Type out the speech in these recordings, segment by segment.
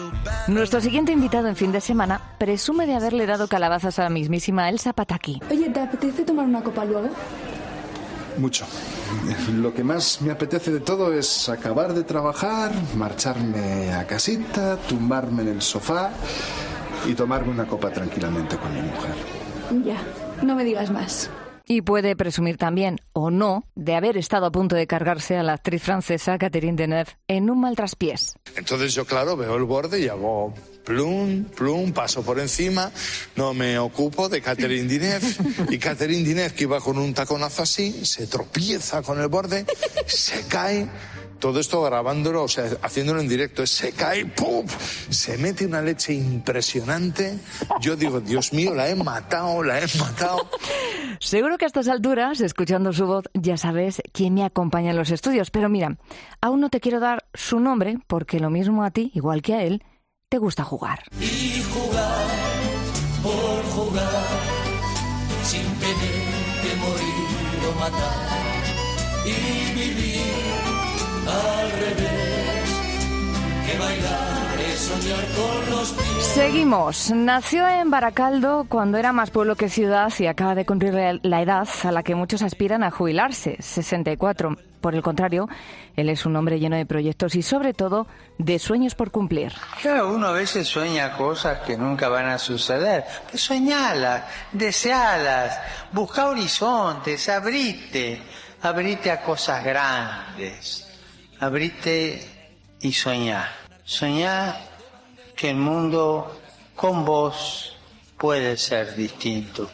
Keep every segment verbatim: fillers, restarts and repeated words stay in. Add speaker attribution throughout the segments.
Speaker 1: Nuestro siguiente invitado en fin de semana presume de haberle dado calabazas a la mismísima Elsa Pataky.
Speaker 2: Oye, ¿te apetece tomar una copa luego?
Speaker 3: Mucho. Lo que más me apetece de todo es acabar de trabajar, marcharme a casita, tumbarme en el sofá y tomarme una copa tranquilamente con mi mujer.
Speaker 2: Ya, no me digas más.
Speaker 1: Y puede presumir también, o no, de haber estado a punto de cargarse a la actriz francesa Catherine Deneuve en un mal traspiés.
Speaker 4: Entonces yo, claro, veo el borde y hago plum, plum, paso por encima, no me ocupo de Catherine Deneuve. Y Catherine Deneuve, que iba con un taconazo así, se tropieza con el borde, se cae. Todo esto grabándolo, o sea, haciéndolo en directo, se cae, ¡pum! Se mete una leche impresionante. Yo digo, Dios mío, la he matado, la he matado.
Speaker 1: Seguro que a estas alturas, escuchando su voz, ya sabes quién me acompaña en los estudios. Pero mira, aún no te quiero dar su nombre, porque lo mismo a ti, igual que a él, te gusta jugar.
Speaker 5: Y jugar por jugar, sin tener que morir o matar. Y vivir al revés, que bailar es soñar con los pies.
Speaker 1: Seguimos. Nació en Baracaldo cuando era más pueblo que ciudad y acaba de cumplir la edad a la que muchos aspiran a jubilarse, sesenta y cuatro. Por el contrario, él es un hombre lleno de proyectos y sobre todo de sueños por cumplir.
Speaker 6: Claro, uno a veces sueña cosas que nunca van a suceder. Pues soñalas, desealas, busca horizontes, abrite, abrite a cosas grandes. Abrite y soñá. Soñá que el mundo con vos puede ser distinto.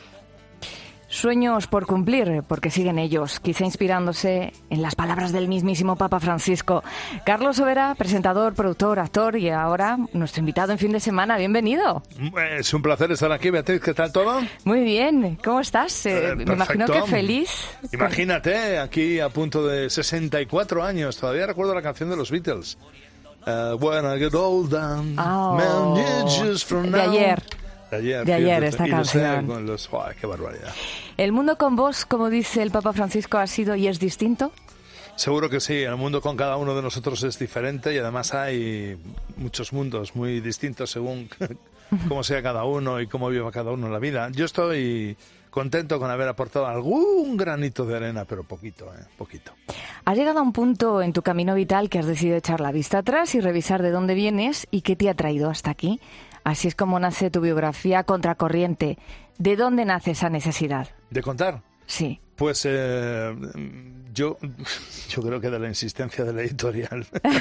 Speaker 1: Sueños por cumplir, porque siguen ellos, quizá inspirándose en las palabras del mismísimo Papa Francisco. Carlos Sobera, presentador, productor, actor y ahora nuestro invitado en fin de semana. Bienvenido.
Speaker 7: Es un placer estar aquí, Beatriz. ¿Qué tal todo?
Speaker 1: Muy bien. ¿Cómo estás? Eh,
Speaker 7: eh,
Speaker 1: me imagino que feliz.
Speaker 7: Imagínate, aquí a punto de sesenta y cuatro años. Todavía recuerdo la canción de los Beatles. Uh, when I get older,
Speaker 1: oh,
Speaker 7: man, just from
Speaker 1: de
Speaker 7: now.
Speaker 1: ayer.
Speaker 7: De ayer,
Speaker 1: de ayer
Speaker 7: fíjate,
Speaker 1: esta
Speaker 7: y
Speaker 1: canción.
Speaker 7: Los, los, oh, ¡qué barbaridad!
Speaker 1: ¿El mundo con vos, como dice el Papa Francisco, ha sido y es distinto?
Speaker 7: Seguro que sí. El mundo con cada uno de nosotros es diferente y además hay muchos mundos muy distintos según cómo sea cada uno y cómo viva cada uno la vida. Yo estoy contento con haber aportado algún granito de arena, pero poquito, ¿eh? Poquito.
Speaker 1: Has llegado a un punto en tu camino vital que has decidido echar la vista atrás y revisar de dónde vienes y qué te ha traído hasta aquí. Así es como nace tu biografía Contracorriente. ¿De dónde nace esa necesidad?
Speaker 7: ¿De contar?
Speaker 1: Sí.
Speaker 7: Pues eh, yo, yo creo que de la insistencia de la editorial.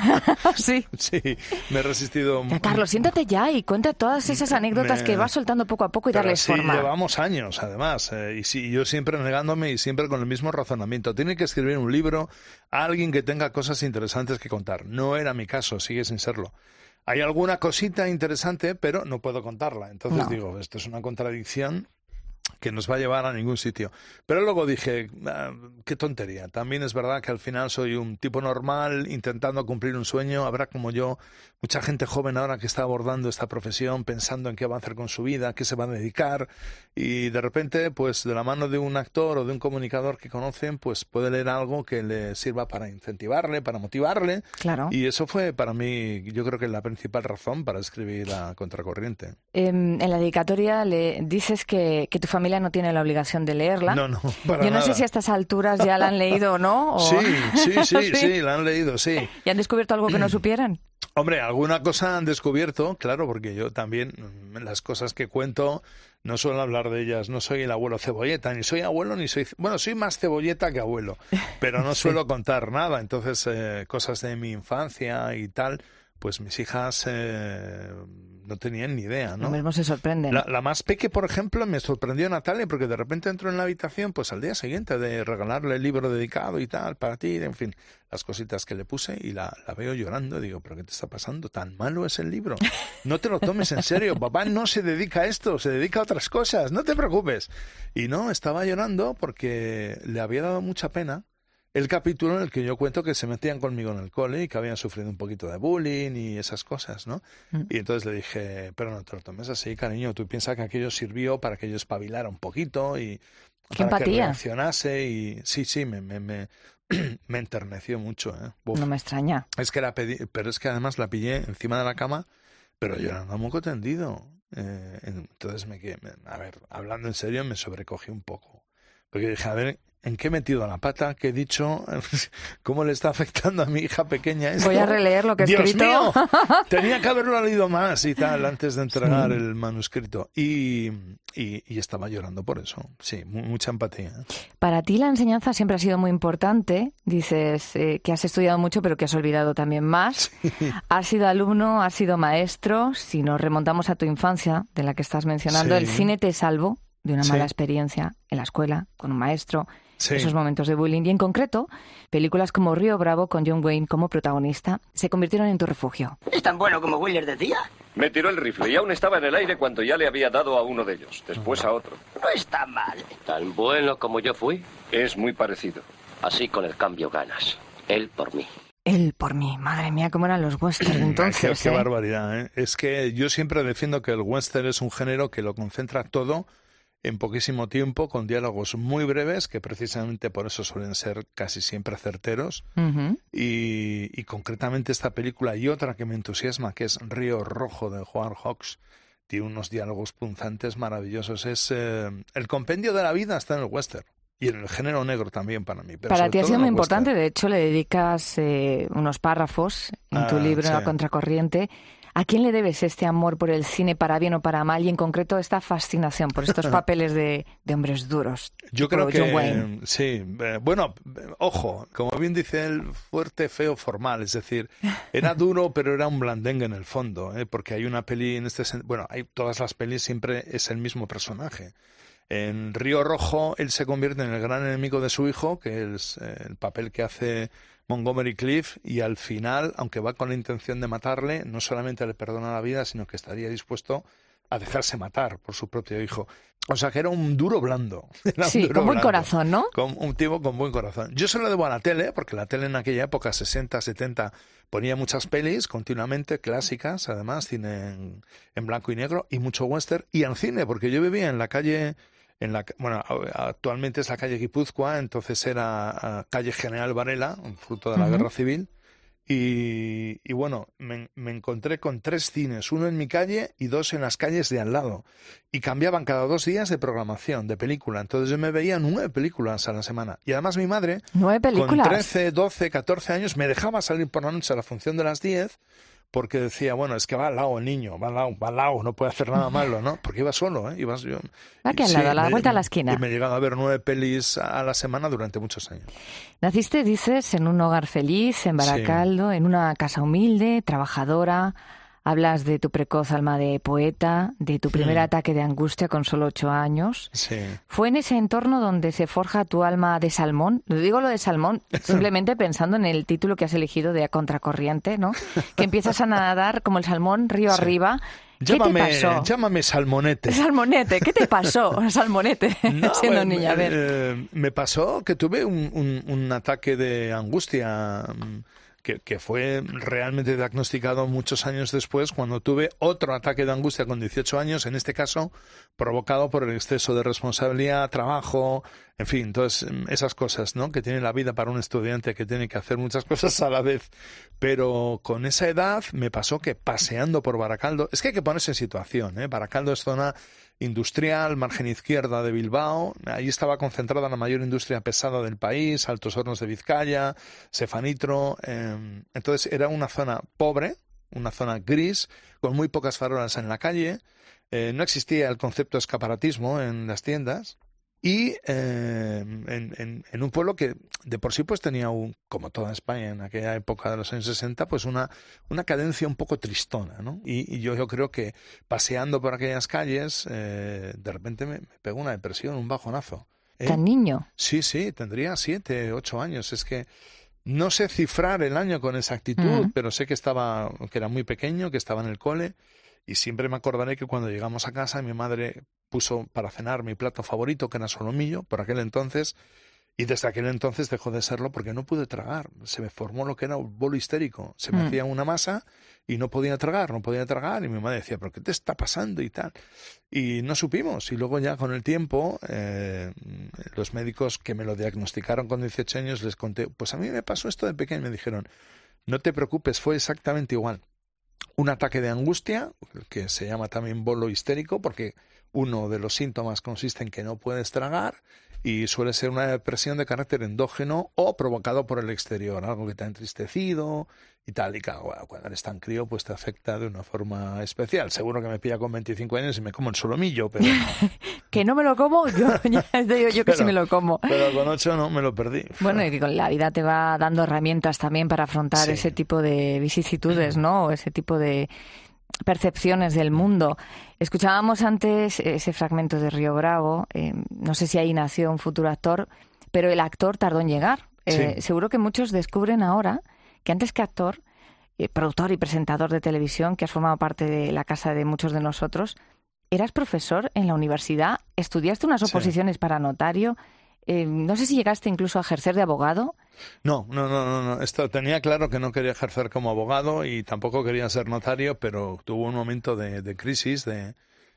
Speaker 1: Sí.
Speaker 7: Sí, me he resistido.
Speaker 1: Ya, Carlos, siéntate ya y cuenta todas esas anécdotas me... que vas soltando poco a poco y
Speaker 7: Pero
Speaker 1: darles
Speaker 7: sí,
Speaker 1: forma.
Speaker 7: Llevamos años, además. Eh, y sí, yo siempre negándome y siempre con el mismo razonamiento. Tiene que escribir un libro a alguien que tenga cosas interesantes que contar. No era mi caso, sigue sin serlo. Hay alguna cosita interesante, pero no puedo contarla. Entonces no. digo, esto es una contradicción que nos va a llevar a ningún sitio. Pero luego dije, ah, qué tontería. También es verdad que al final soy un tipo normal intentando cumplir un sueño. Habrá como yo mucha gente joven ahora que está abordando esta profesión, pensando en qué va a hacer con su vida, qué se va a dedicar. Y de repente, pues de la mano de un actor o de un comunicador que conocen, pues puede leer algo que le sirva para incentivarle, para motivarle.
Speaker 1: Claro.
Speaker 7: Y eso fue para mí, yo creo que la principal razón para escribir a Contracorriente.
Speaker 1: Eh, en la dedicatoria le dices que, que tu familia no tiene la obligación de leerla.
Speaker 7: No, no, para
Speaker 1: Yo no
Speaker 7: nada.
Speaker 1: sé si a estas alturas ya la han leído o no. O...
Speaker 7: Sí, sí, sí,
Speaker 1: ¿Sí?
Speaker 7: sí, la han leído, sí.
Speaker 1: ¿Y han descubierto algo que no supieran?
Speaker 7: Hombre, alguna cosa han descubierto, claro, porque yo también, las cosas que cuento, no suelo hablar de ellas. No soy el abuelo cebolleta, ni soy abuelo, ni soy... Bueno, soy más cebolleta que abuelo, pero no suelo sí. contar nada. Entonces, eh, cosas de mi infancia y tal, pues mis hijas... Eh, no tenían ni idea, ¿no?
Speaker 1: Lo mismo se sorprenden.
Speaker 7: La, la más peque, por ejemplo, me sorprendió Natalia porque de repente entró en la habitación, pues al día siguiente de regalarle el libro dedicado y tal, para ti, en fin, las cositas que le puse y la, la veo llorando. Digo, ¿pero qué te está pasando? ¿Tan malo es el libro? No te lo tomes en serio. Papá no se dedica a esto, se dedica a otras cosas. No te preocupes. Y no, estaba llorando porque le había dado mucha pena el capítulo en el que yo cuento que se metían conmigo en el cole y que habían sufrido un poquito de bullying y esas cosas, ¿no? Mm. Y entonces le dije, pero no te lo tomes así, cariño, tú piensas que aquello sirvió para que yo espabilara un poquito y
Speaker 1: ¿Qué
Speaker 7: para
Speaker 1: empatía?
Speaker 7: que reaccionase y sí, sí, me, me, me, me enterneció mucho, ¿eh? Uf.
Speaker 1: No me extraña.
Speaker 7: Es que la pedí, pero es que además la pillé encima de la cama pero llorando a moco tendido. Eh, entonces, me quedé, a ver, hablando en serio, me sobrecogí un poco. Porque dije, a ver, ¿en qué he metido la pata? ¿Qué he dicho? ¿Cómo le está afectando a mi hija pequeña esto?
Speaker 1: Voy a releer lo que he
Speaker 7: ¡Dios
Speaker 1: escrito.
Speaker 7: mío! Tenía que haberlo leído más y tal antes de entregar sí. el manuscrito. Y, y, y estaba llorando por eso. Sí, mucha empatía.
Speaker 1: Para ti la enseñanza siempre ha sido muy importante. Dices eh, que has estudiado mucho, pero que has olvidado también más. Sí. Has sido alumno, has sido maestro. Si nos remontamos a tu infancia, de la que estás mencionando, sí. el cine te salvó de una mala sí. experiencia en la escuela, con un maestro, sí. esos momentos de bullying. Y en concreto, películas como Río Bravo, con John Wayne como protagonista, se convirtieron en tu refugio.
Speaker 8: ¿Es tan bueno como Wheeler decía?
Speaker 9: Me tiró el rifle y aún estaba en el aire cuando ya le había dado a uno de ellos, después a otro.
Speaker 8: No está mal.
Speaker 9: ¿Tan bueno como yo fui? Es muy parecido. Así con el cambio ganas. Él por mí.
Speaker 1: Él por mí. Madre mía, cómo eran los westerns entonces.
Speaker 7: Qué, qué
Speaker 1: ¿eh?
Speaker 7: barbaridad, ¿eh? Es que yo siempre defiendo que el western es un género que lo concentra todo en poquísimo tiempo, con diálogos muy breves, que precisamente por eso suelen ser casi siempre certeros. Uh-huh. Y, y concretamente esta película y otra que me entusiasma, que es Río Rojo, de Howard Hawks, tiene unos diálogos punzantes maravillosos. Es eh, el compendio de la vida está en el western. Y en el género negro también para mí. Pero
Speaker 1: para ti ha sido muy importante, de hecho le dedicas eh, unos párrafos en ah, tu libro sí. A Contracorriente. ¿A quién le debes este amor por el cine, para bien o para mal, y en concreto esta fascinación por estos papeles de, de hombres duros?
Speaker 7: Yo creo que, John Wayne. Sí, eh, bueno, ojo, como bien dice él, fuerte, feo, formal, es decir, era duro, pero era un blandengue en el fondo, ¿eh? Porque hay una peli en este sentido, bueno, hay todas las pelis siempre es el mismo personaje. En Río Rojo, él se convierte en el gran enemigo de su hijo, que es eh, el papel que hace Montgomery Clift, y al final, aunque va con la intención de matarle, no solamente le perdona la vida, sino que estaría dispuesto a dejarse matar por su propio hijo. O sea, que era un duro blando. Era
Speaker 1: sí,
Speaker 7: un duro
Speaker 1: con buen
Speaker 7: blando,
Speaker 1: corazón, ¿no?
Speaker 7: Con un tipo con buen corazón. Yo se lo debo a la tele, porque la tele en aquella época, sesenta, setenta, ponía muchas pelis continuamente, clásicas, además, cine en, en blanco y negro, y mucho western, y al cine, porque yo vivía en la calle... En la, bueno, actualmente es la calle Guipúzcoa, entonces era uh, calle General Varela, fruto de la uh-huh. Guerra Civil, y, y bueno, me, me encontré con tres cines, uno en mi calle y dos en las calles de al lado, y cambiaban cada dos días de programación, de película, entonces yo me veía nueve películas a la semana, y además mi madre,
Speaker 1: ¿Nueve películas?
Speaker 7: Con trece, doce, catorce años, me dejaba salir por la noche a la función de las diez, porque decía, bueno, es que va al lado el niño, va al lado, va al lado, no puede hacer nada malo, ¿no? Porque iba solo, ¿eh? Iba, yo,
Speaker 1: Aquí al sí, lado, a la
Speaker 7: me,
Speaker 1: vuelta a la esquina.
Speaker 7: Y me he llegado a ver nueve pelis a la semana durante muchos años.
Speaker 1: Naciste, dices, en un hogar feliz, en Baracaldo, sí. en una casa humilde, trabajadora. Hablas de tu precoz alma de poeta, de tu primer mm. ataque de angustia con solo ocho años.
Speaker 7: Sí.
Speaker 1: ¿Fue en ese entorno donde se forja tu alma de salmón? Lo digo lo de salmón simplemente pensando en el título que has elegido de A Contracorriente, ¿no? Que empiezas a nadar como el salmón río sí. arriba. ¿Qué
Speaker 7: llámame,
Speaker 1: te pasó?
Speaker 7: Llámame Salmonete.
Speaker 1: Salmonete, ¿qué te pasó, Salmonete,
Speaker 7: no,
Speaker 1: siendo
Speaker 7: eh,
Speaker 1: niña? A ver.
Speaker 7: Eh, me pasó que tuve un, un, un ataque de angustia... Que, que fue realmente diagnosticado muchos años después, cuando tuve otro ataque de angustia con dieciocho años, en este caso provocado por el exceso de responsabilidad, trabajo, en fin, entonces esas cosas, ¿no? Que tiene la vida para un estudiante que tiene que hacer muchas cosas a la vez. Pero con esa edad me pasó que paseando por Baracaldo, es que hay que ponerse en situación, ¿eh? Baracaldo es zona industrial, margen izquierda de Bilbao, ahí estaba concentrada la mayor industria pesada del país, Altos Hornos de Vizcaya, Cefanitro, eh, entonces era una zona pobre, una zona gris, con muy pocas farolas en la calle, eh, no existía el concepto de escaparatismo en las tiendas, y eh, en, en, en un pueblo que de por sí pues tenía, un, como toda España en aquella época de los años sesenta, pues una, una cadencia un poco tristona, ¿no? Y, y yo, yo creo que paseando por aquellas calles, eh, de repente me, me pegó una depresión, un bajonazo. ¿Eh?
Speaker 1: ¿Tan niño?
Speaker 7: Sí, sí, tendría siete, ocho años. Es que no sé cifrar el año con exactitud, mm. pero sé que estaba, que era muy pequeño, que estaba en el cole. Y siempre me acordaré que cuando llegamos a casa mi madre puso para cenar mi plato favorito, que era solomillo, por aquel entonces, y desde aquel entonces dejó de serlo porque no pude tragar. Se me formó lo que era un bolo histérico. Se me mm. hacía una masa y no podía tragar, no podía tragar. Y mi madre decía, ¿pero qué te está pasando? Y tal. Y no supimos. Y luego ya con el tiempo, eh, los médicos que me lo diagnosticaron con dieciocho años les conté, pues a mí me pasó esto de pequeño. Me dijeron, no te preocupes, fue exactamente igual. un ataque de angustia, que se llama también bolo histérico, porque uno de los síntomas consiste en que no puedes tragar y suele ser una depresión de carácter endógeno o provocado por el exterior, algo que te ha entristecido y tal. Y claro, cuando eres tan crío, pues te afecta de una forma especial. Seguro que me pilla con veinticinco años y me como el solomillo, pero...
Speaker 1: ¿Que no me lo como? Yo, ya digo yo que
Speaker 7: pero,
Speaker 1: sí me lo como.
Speaker 7: Pero con ocho no, me lo perdí.
Speaker 1: Bueno, y que con la vida te va dando herramientas también para afrontar
Speaker 7: Sí.
Speaker 1: ese tipo de vicisitudes, ¿no? O ese tipo de percepciones del mundo. Escuchábamos antes ese fragmento de Río Bravo. Eh, no sé si ahí nació un futuro actor, pero el actor tardó en llegar. Eh,
Speaker 7: Sí.
Speaker 1: Seguro que muchos descubren ahora que antes que actor, eh, productor y presentador de televisión, que has formado parte de la casa de muchos de nosotros, eras profesor en la universidad, estudiaste unas oposiciones sí. para notario. Eh, no sé si llegaste incluso a ejercer de abogado.
Speaker 7: No, no, no, no, no. Esto tenía claro que no quería ejercer como abogado y tampoco quería ser notario, pero tuvo un momento de, de crisis, de,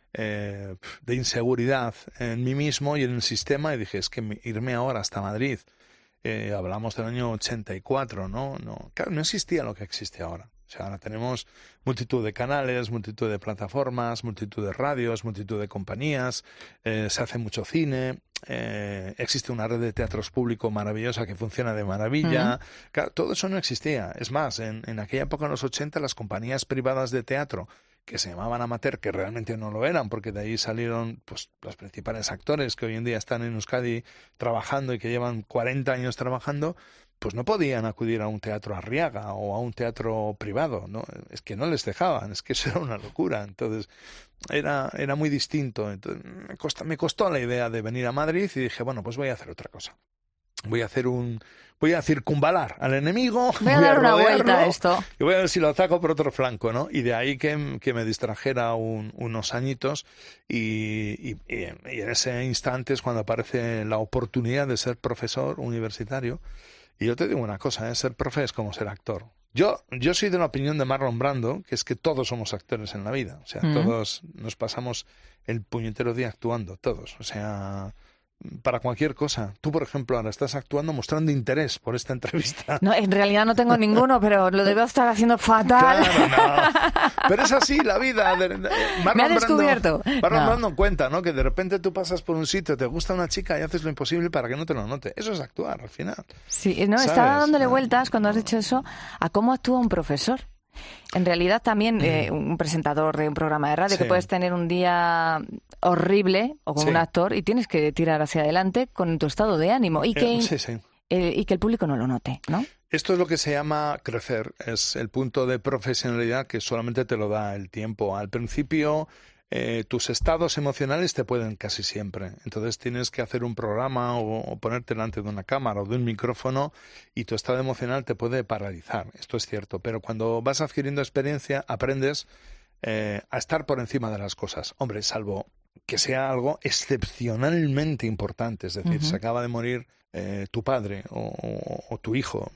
Speaker 7: eh, de inseguridad en mí mismo y en el sistema y dije, es que irme ahora hasta Madrid, eh, hablamos del año ochenta y cuatro, ¿no? No, claro, no existía lo que existe ahora. O sea, ahora tenemos multitud de canales, multitud de plataformas, multitud de radios, multitud de compañías, eh, se hace mucho cine, eh, existe una red de teatros público maravillosa que funciona de maravilla. Uh-huh. Claro, todo eso no existía. Es más, en, en aquella época, en los ochenta, las compañías privadas de teatro, que se llamaban amateur, que realmente no lo eran, porque de ahí salieron pues los principales actores que hoy en día están en Euskadi trabajando y que llevan cuarenta años trabajando, pues no podían acudir a un teatro Arriaga o a un teatro privado, ¿no? Es que no les dejaban, es que eso era una locura. Entonces, era, era muy distinto. Entonces, me costó, me costó la idea de venir a Madrid y dije, bueno, pues voy a hacer otra cosa. Voy a hacer un... Voy a circunvalar al enemigo,
Speaker 1: voy a dar una vuelta a esto
Speaker 7: y voy a ver si lo ataco por otro flanco, ¿no? Y de ahí que, que me distrajera un, unos añitos y, y, y en ese instante es cuando aparece la oportunidad de ser profesor universitario. Y yo te digo una cosa, ¿eh? Ser profe es como ser actor. Yo, yo soy de la opinión de Marlon Brando, que es que todos somos actores en la vida. O sea, mm. todos nos pasamos el puñetero día actuando, todos. O sea... para cualquier cosa. Tú, por ejemplo, ahora estás actuando mostrando interés por esta entrevista.
Speaker 1: No, en realidad no tengo ninguno, pero lo debo estar haciendo fatal.
Speaker 7: Claro, no. Pero es así la vida. De, de, Marlon
Speaker 1: Me ha descubierto.
Speaker 7: Brando, Marlon
Speaker 1: no.
Speaker 7: Brando cuenta, ¿no? Que de repente tú pasas por un sitio, te gusta una chica y haces lo imposible para que no te lo note. Eso es actuar, al final.
Speaker 1: Sí, no,
Speaker 7: ¿sabes?
Speaker 1: Estaba dándole vueltas cuando has dicho eso a cómo actúa un profesor. En realidad también eh, un presentador de un programa de radio, sí. que puedes tener un día horrible o como sí. un actor y tienes que tirar hacia adelante con tu estado de ánimo y que,
Speaker 7: eh, sí, sí.
Speaker 1: Eh, y que el público no lo note, ¿no?
Speaker 7: Esto es lo que se llama crecer, es el punto de profesionalidad que solamente te lo da el tiempo. Al principio... Eh, tus estados emocionales te pueden casi siempre. Entonces tienes que hacer un programa o, o ponerte delante de una cámara o de un micrófono y tu estado emocional te puede paralizar. Esto es cierto. Pero cuando vas adquiriendo experiencia, aprendes eh, a estar por encima de las cosas. Hombre, salvo que sea algo excepcionalmente importante. Es decir, uh-huh. se acaba de morir eh, tu padre o, o, o tu hijo.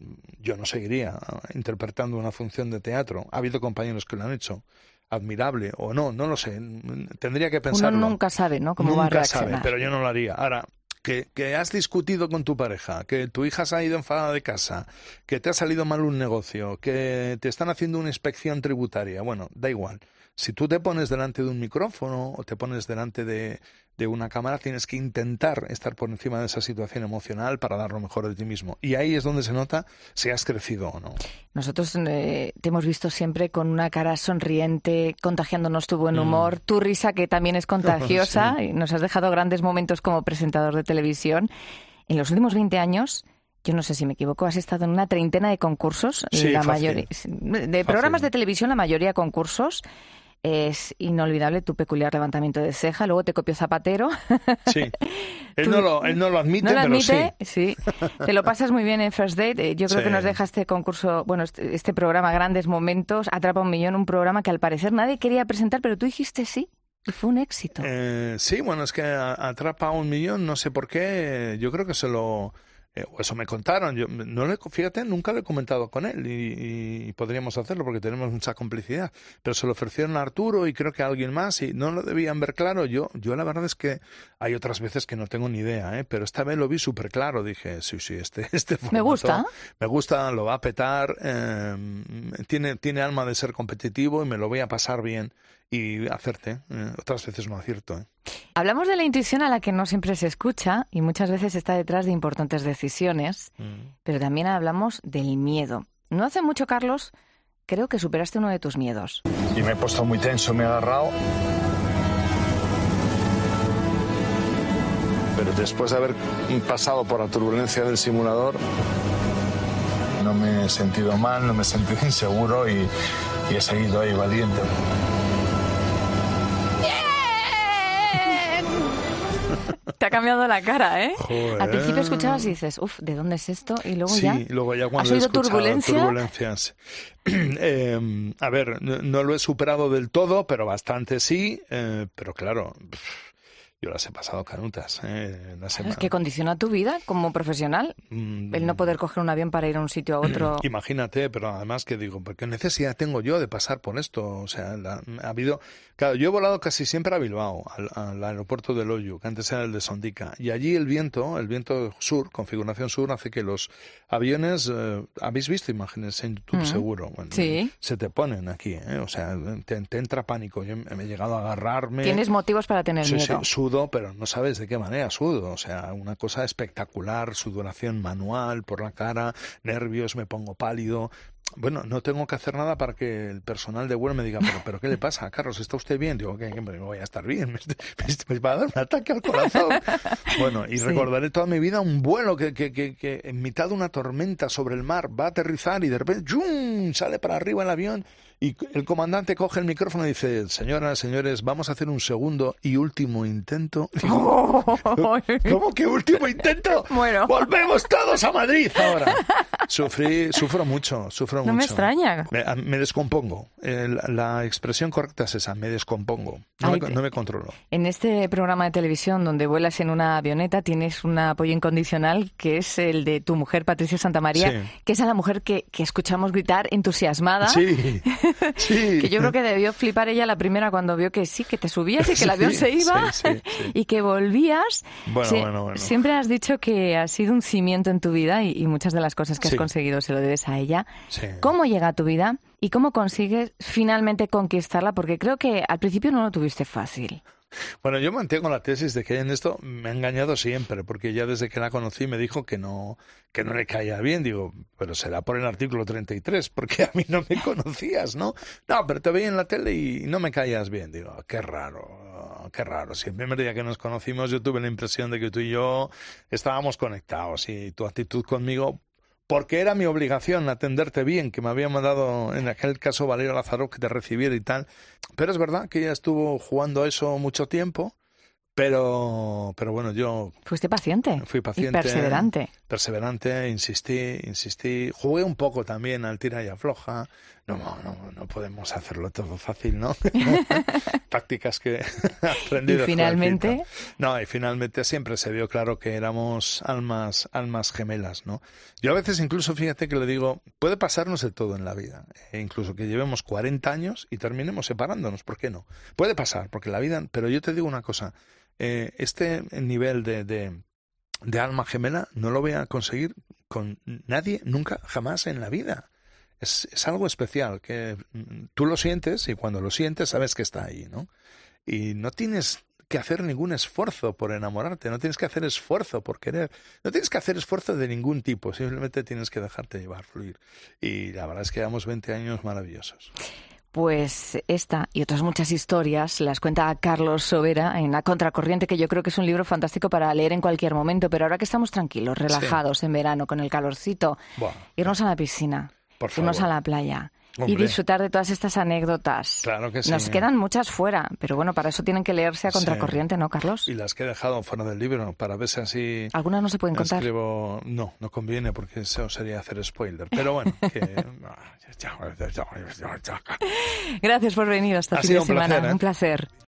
Speaker 7: Yo no seguiría interpretando una función de teatro. Ha habido compañeros que lo han hecho. Admirable o no, no lo sé, tendría que pensarlo.
Speaker 1: Uno nunca sabe, ¿no? Cómo
Speaker 7: nunca
Speaker 1: va a reaccionar.
Speaker 7: sabe, pero yo no lo haría. Ahora, que, que has discutido con tu pareja, que tu hija se ha ido enfadada de casa, que te ha salido mal un negocio, que te están haciendo una inspección tributaria, bueno, da igual. Si tú te pones delante de un micrófono o te pones delante de, de una cámara, tienes que intentar estar por encima de esa situación emocional para dar lo mejor de ti mismo. Y ahí es donde se nota si has crecido o no.
Speaker 1: Nosotros eh, te hemos visto siempre con una cara sonriente, contagiándonos tu buen humor, mm. tu risa que también es contagiosa. Sí. Y nos has dejado grandes momentos como presentador de televisión. En los últimos veinte años... Yo no sé si me equivoco, has estado en una treintena de concursos,
Speaker 7: sí,
Speaker 1: la
Speaker 7: fácil.
Speaker 1: mayoría de programas
Speaker 7: fácil.
Speaker 1: de televisión, la mayoría concursos. Es inolvidable tu peculiar levantamiento de ceja, luego te copió Zapatero.
Speaker 7: Sí, él, no, lo, él no lo admite,
Speaker 1: ¿No lo
Speaker 7: pero
Speaker 1: admite?
Speaker 7: sí.
Speaker 1: Sí. Te lo pasas muy bien en First Date. Yo creo
Speaker 7: sí.
Speaker 1: que nos deja este concurso, bueno, este, este programa, Grandes Momentos, Atrapa un Millón, un programa que al parecer nadie quería presentar, pero tú dijiste sí. Y fue un éxito.
Speaker 7: Eh, sí, bueno, es que Atrapa un Millón, no sé por qué, yo creo que se lo... Eh, o eso me contaron. Yo no le, fíjate, nunca lo he comentado con él y, y podríamos hacerlo porque tenemos mucha complicidad. Pero se lo ofrecieron a Arturo y creo que a alguien más y no lo debían ver claro. Yo, yo la verdad es que hay otras veces que no tengo ni idea, ¿eh? Pero esta vez lo vi súper claro. Dije, sí, sí, este, este formato
Speaker 1: me gusta.
Speaker 7: Me gusta, lo va a petar. Eh, tiene, tiene alma de ser competitivo y me lo voy a pasar bien y hacerte. Eh, otras veces no acierto, ¿eh?
Speaker 1: Hablamos de la intuición a la que no siempre se escucha y muchas veces está detrás de importantes decisiones, mm. pero también hablamos del miedo. No hace mucho, Carlos, creo que superaste uno de tus miedos.
Speaker 4: Y me he puesto muy tenso, me he agarrado. Pero después de haber pasado por la turbulencia del simulador, no me he sentido mal, no me he sentido inseguro y, y he seguido ahí valiente.
Speaker 1: Te ha cambiado la cara, ¿eh?
Speaker 7: Joder.
Speaker 1: Al principio escuchabas y dices, uff, ¿de dónde es esto? Y luego
Speaker 7: sí,
Speaker 1: ya...
Speaker 7: Sí, luego ya cuando
Speaker 1: ¿has oído turbulencia?
Speaker 7: turbulencias. eh, a ver, no, no lo he superado del todo, pero bastante sí. Eh, pero claro, yo las he pasado canutas. Eh, las he...
Speaker 1: Es que condiciona tu vida como profesional. Mm. El no poder coger un avión para ir a un sitio a otro.
Speaker 7: Imagínate, pero además que digo, ¿qué necesidad tengo yo de pasar por esto? O sea, la, ha habido... Claro, yo he volado casi siempre a Bilbao, al, al aeropuerto de Loiu, que antes era el de Sondica. Y allí el viento, el viento sur, configuración sur, hace que los aviones... Eh, ¿habéis visto imágenes en YouTube mm. seguro? Bueno,
Speaker 1: sí.
Speaker 7: Se te ponen aquí, ¿eh? O sea, te, te entra pánico. Yo me he llegado a agarrarme...
Speaker 1: Tienes motivos para tener
Speaker 7: sí,
Speaker 1: miedo.
Speaker 7: Sí, sudo, pero no sabes de qué manera sudo. O sea, una cosa espectacular, sudoración manual por la cara, nervios, me pongo pálido... Bueno, no tengo que hacer nada para que el personal de vuelo me diga, pero, pero ¿qué le pasa, Carlos? ¿Está usted bien? Digo, que me voy a estar bien, me, me, me va a dar un ataque al corazón. Bueno, y sí. Recordaré toda mi vida un vuelo que, que, que, que en mitad de una tormenta sobre el mar va a aterrizar y de repente ¡yum!, sale para arriba el avión y el comandante coge el micrófono y dice, señoras, señores, vamos a hacer un segundo y último intento. Digo, oh. ¿Cómo que último intento?
Speaker 1: Bueno.
Speaker 7: Volvemos todos a Madrid ahora. Sufrí, sufro mucho, sufro
Speaker 1: no
Speaker 7: mucho.
Speaker 1: Me extraña.
Speaker 7: Me, me descompongo. Eh, la, la expresión correcta es esa, me descompongo. No, Ay, me, no me controlo.
Speaker 1: En este programa de televisión donde vuelas en una avioneta tienes un apoyo incondicional que es el de tu mujer Patricia Santamaría, sí. que es a la mujer que, que escuchamos gritar entusiasmada.
Speaker 7: Sí. Sí.
Speaker 1: Que yo creo que debió flipar ella la primera cuando vio que sí, que te subías y que sí, el avión se iba
Speaker 7: sí, sí, sí.
Speaker 1: y que volvías.
Speaker 7: Bueno,
Speaker 1: sí,
Speaker 7: bueno, bueno.
Speaker 1: Siempre has dicho que ha sido un cimiento en tu vida y, y muchas de las cosas que has sí. conseguido se lo debes a ella.
Speaker 7: Sí.
Speaker 1: ¿Cómo llega a tu vida y cómo consigues finalmente conquistarla? Porque creo que al principio no lo tuviste fácil.
Speaker 7: Bueno, yo mantengo la tesis de que en esto me ha engañado siempre, porque ya desde que la conocí me dijo que no que no le caía bien. Digo, pero será por el artículo treinta y tres, porque a mí no me conocías, ¿no? No, pero te veía en la tele y no me caías bien. Digo, qué raro, qué raro. Si el primer día que nos conocimos yo tuve la impresión de que tú y yo estábamos conectados y tu actitud conmigo... Porque era mi obligación atenderte bien, que me había mandado, en aquel caso, Valerio Lázaro, que te recibiera y tal. Pero es verdad que ella estuvo jugando a eso mucho tiempo, pero pero bueno, yo...
Speaker 1: Fuiste paciente.
Speaker 7: Fui paciente.
Speaker 1: Y perseverante.
Speaker 7: Perseverante, insistí, insistí. Jugué un poco también al tira y afloja. No, no, no podemos hacerlo todo fácil, ¿no? Tácticas que he aprendido.
Speaker 1: ¿Y finalmente?
Speaker 7: No, y finalmente siempre se vio claro que éramos almas, almas gemelas, ¿no? Yo a veces incluso, fíjate que le digo, puede pasarnos de todo en la vida. E incluso que llevemos cuarenta años y terminemos separándonos, ¿por qué no? Puede pasar, porque la vida... Pero yo te digo una cosa, eh, este nivel de, de, de alma gemela no lo voy a conseguir con nadie nunca, jamás en la vida. Es, es algo especial, que tú lo sientes y cuando lo sientes sabes que está ahí, ¿no? Y no tienes que hacer ningún esfuerzo por enamorarte, no tienes que hacer esfuerzo por querer, no tienes que hacer esfuerzo de ningún tipo, simplemente tienes que dejarte llevar, fluir. Y la verdad es que llevamos veinte años maravillosos.
Speaker 1: Pues esta y otras muchas historias las cuenta Carlos Sobera en La Contracorriente, que yo creo que es un libro fantástico para leer en cualquier momento, pero ahora que estamos tranquilos, relajados sí. en verano, con el calorcito, bueno, irnos a la piscina.
Speaker 7: Por favor.
Speaker 1: Irnos a la playa.
Speaker 7: Hombre.
Speaker 1: Y disfrutar de todas estas anécdotas.
Speaker 7: Claro que sí.
Speaker 1: Nos quedan muchas fuera, pero bueno, para eso tienen que leerse a contracorriente, sí. ¿no, Carlos?
Speaker 7: Y las que he dejado fuera del libro, para ver si así...
Speaker 1: ¿Algunas no se pueden contar?
Speaker 7: Escribo... No, no conviene porque eso sería hacer spoiler. Pero bueno, que...
Speaker 1: Gracias por venir hasta el fin de semana. Un placer.
Speaker 7: Un placer, ¿eh?
Speaker 1: Un placer.